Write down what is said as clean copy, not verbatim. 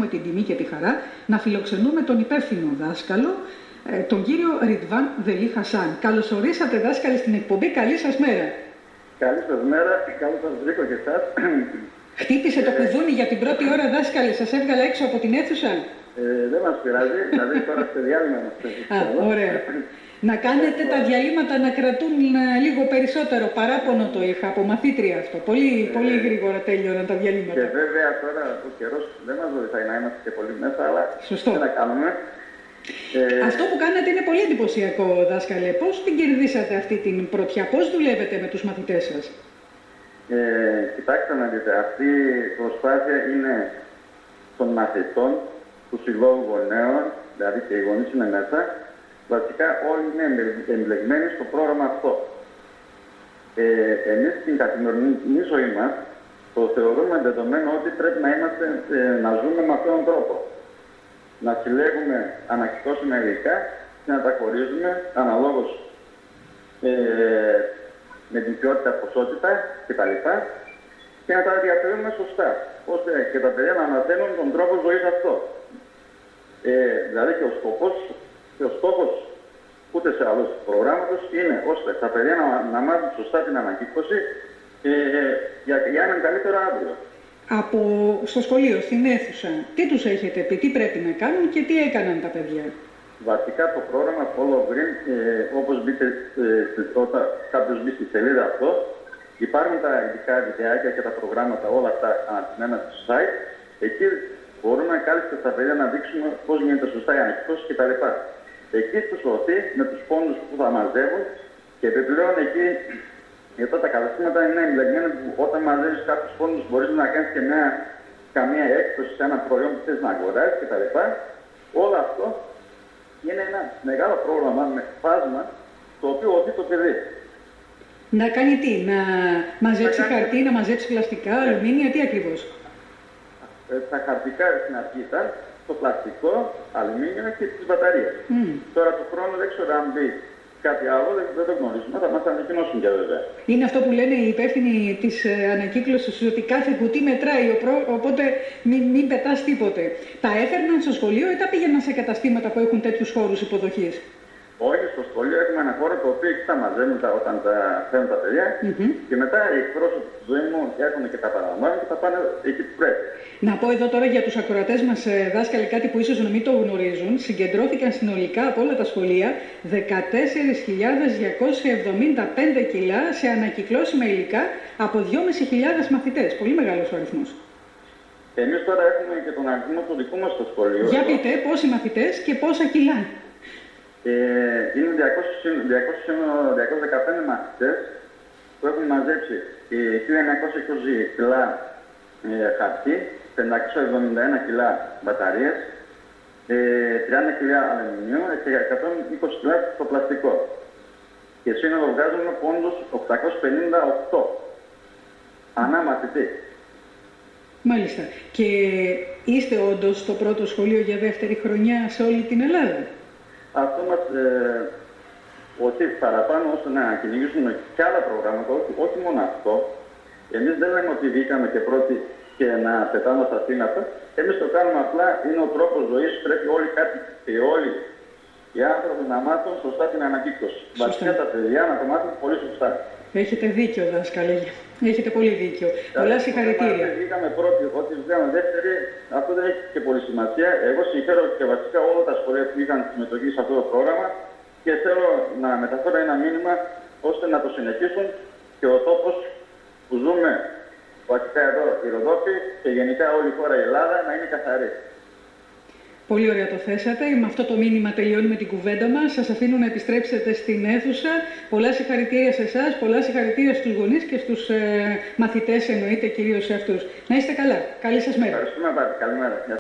την τιμή και τη χαρά να φιλοξενούμε τον υπεύθυνο δάσκαλο, τον κύριο Ριντβάν Βελί Χασάν. Καλώς ορίσατε, δάσκαλε, στην εκπομπή. Καλή σας μέρα. Καλή σας μέρα, καλώς σας βρήκα και εσάς. Χτύπησε το κουδούνι για την πρώτη ώρα, δάσκαλε, σας έβγαλα έξω από την αίθουσα. Δεν μας πειράζει, δηλαδή τώρα στο διάλειμμα μας. Ωραία. Να κάνετε τα διαλύματα να κρατούν λίγο περισσότερο. Παράπονο το είχα από μαθήτρια αυτό. Πολύ γρήγορα τέλειωναν τα διαλύματα. Και βέβαια τώρα ο καιρός δεν μας βοηθάει να είμαστε και πολύ μέσα, αλλά σωστό. Τι να κάνουμε. Αυτό που κάνατε είναι πολύ εντυπωσιακό, δάσκαλε. Πώς την κερδίσατε αυτή την πρωτιά, πώς δουλεύετε με τους μαθητές σας? Κοιτάξτε να δείτε, αυτή η προσπάθεια είναι των μαθητών, του συλλόγου γονέων, δηλαδή και οι γονείς είναι μέσα. Βασικά όλοι είναι εμπλεγμένοι στο πρόγραμμα αυτό. Εμείς στην καθημερινή ζωή μας το θεωρούμε δεδομένο ότι πρέπει να ζούμε με αυτόν τον τρόπο. Να συλλέγουμε ανακυκλώσιμα υλικά και να τα χωρίζουμε αναλόγως με την ποιότητα, ποσότητα κτλ. Και να τα διαφέρουμε σωστά, ώστε και τα παιδιά να μαθαίνουν τον τρόπο ζωής αυτό. Δηλαδή και ο στόχος ούτε σε άλλους προγράμματος είναι ώστε τα παιδιά να μάθουν σωστά την ανακύκλωση για έναν καλύτερο αύριο. Στο σχολείο, στην αίθουσα, τι τους έχετε πει, τι πρέπει να κάνουν και τι έκαναν τα παιδιά? Βασικά το πρόγραμμα Follow Green, όπως μπείτε, όταν κάποιος μπει στη σελίδα αυτό, υπάρχουν τα ειδικά βιντεάκια και τα προγράμματα όλα αυτά αναρτημένα στο site. Εκεί μπορούμε κάλλιστα στα παιδιά να δείξουμε πώς γίνεται σωστά η ανακύκλωση κτλ. Εκεί τους οθεί με τους πόντους που θα μαζεύουν και επιπλέον εκεί, γιατί τα καταστήματα είναι εμπλεγμένα που όταν μαζεύεις κάποιους πόντους μπορείς να κάνεις και καμία έκπτωση σε ένα προϊόν που θες να αγοράσεις κτλ. Όλο αυτό είναι ένα μεγάλο πρόγραμμα με φάσμα το οποίο οθεί το παιδί. Να κάνει τι, να μαζέψει χαρτί, να μαζέψει πλαστικά, αλουμίνια, τι ακριβώς? Τα χαρτικά στην αρχή ήταν το πλαστικό, αλουμίνιο και τις μπαταρίες. Τώρα του χρόνου δεν ξέρω αν μπει κάτι άλλο, δεν το γνωρίζουμε, θα μας ανακοινώσουν και βέβαια. Είναι αυτό που λένε οι υπεύθυνοι της ανακύκλωσης, ότι κάθε κουτί μετράει, οπότε μην πετάς τίποτε. Τα έφερναν στο σχολείο ή τα πήγαιναν σε καταστήματα που έχουν τέτοιους χώρους υποδοχής? Όχι, στο σχολείο έχουμε ένα χώρο το οποίο εκεί τα μαζεύουν όταν τα φέρνουν τα παιδιά και μετά οι εκπρόσωποι του Δήμου έρχονται και τα παραλαμβάνουν και τα πάνε εκεί που πρέπει. Να πω εδώ τώρα για τους ακροατές μας, δάσκαλοι, κάτι που ίσως να μην το γνωρίζουν. Συγκεντρώθηκαν συνολικά από όλα τα σχολεία 14.275 κιλά σε ανακυκλώσιμα υλικά από 2.500 μαθητές. Πολύ μεγάλος ο αριθμός. Εμείς τώρα έχουμε και τον αριθμό του δικού μας στο σχολείο. Για πείτε, πόσοι μαθητές και πόσα κιλά? Είναι 215 μαθητές που έχουν μαζέψει 1.920 κιλά χαρτί, 571 κιλά μπαταρίες, 30 κιλά αλουμινίου και 120 κιλά στο πλαστικό. Και σύνολο βγάζουμε πόντους 858 ανά μαθητή. Μάλιστα. Και είστε όντως το πρώτο σχολείο για δεύτερη χρονιά σε όλη την Ελλάδα? Αυτό μας ότι παραπάνω ώστε να κυνηγήσουμε και άλλα προγράμματα, όχι μόνο αυτό. Εμείς δεν λέμε ότι βγήκαμε και πρώτοι και να πετάμε στα θύματα. Εμείς το κάνουμε απλά, είναι ο τρόπος ζωής, πρέπει όλοι και όλοι οι άνθρωποι να μάθουν σωστά την ανακύκλωση. Βασικά τα παιδιά να το μάθουν πολύ σωστά. Έχετε δίκιο, δάσκαλε. Έχετε πολύ δίκιο. Πολλά συγχαρητήρια. Αν βγήκαμε πρώτοι, ότι βγήκαμε δεύτεροι, αυτό δεν έχει και πολύ σημασία. Εγώ συγχαίρω και βασικά όλα τα σχολεία που είχαν συμμετοχή σε αυτό το πρόγραμμα και θέλω να μεταφέρω ένα μήνυμα ώστε να το συνεχίσουν και ο τόπος που ζούμε, βασικά εδώ η Ροδόπη και γενικά όλη η χώρα η Ελλάδα, να είναι καθαρή. Πολύ ωραία το θέσατε. Με αυτό το μήνυμα τελειώνουμε την κουβέντα μας. Σας αφήνω να επιστρέψετε στην αίθουσα. Πολλά συγχαρητήρια σε εσάς, πολλά συγχαρητήρια στους γονείς και στους μαθητές, εννοείται κυρίως σε αυτούς. Να είστε καλά. Καλή σας μέρα. Ευχαριστούμε πάρα. Καλημέρα.